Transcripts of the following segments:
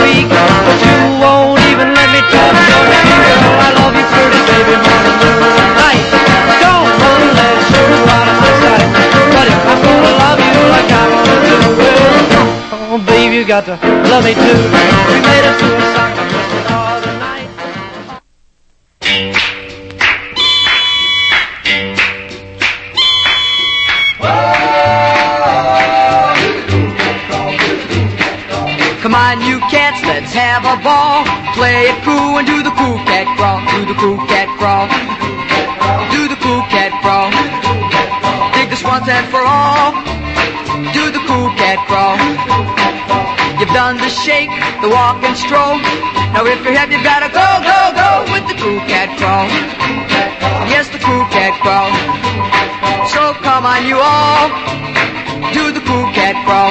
week, but you won't even let me touch your neck, girl. I love you pretty, baby, morning, noon, and night. Don't wanna let you out of my sight, but if I'm gonna love you like I wanna do, well, oh, baby, you got to love me too. We made it to a song that was all the night. Come on, you cats, let's have a ball. Play it cool and do the cool cat crawl. Do the cool cat crawl. Do the cool cat crawl. Dig this once and for all. Do the cool cat crawl. You've done the shake, the walk and stroll. Now if you're happy, you've gotta go, go, go with the cool cat crawl. Yes, the cool cat crawl. So come on, you all. Do the cool cat crawl.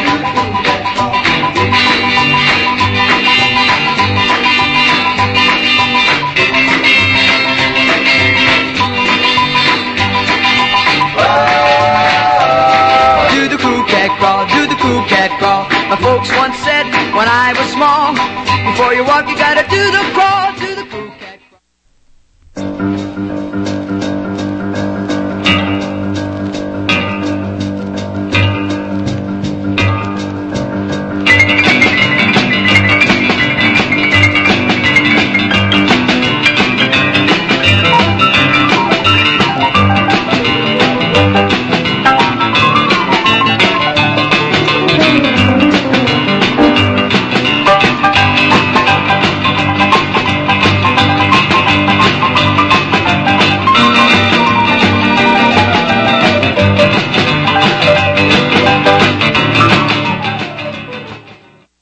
Do the cool cat crawl. My folks once said when I was small, before you walk you gotta do the crawl.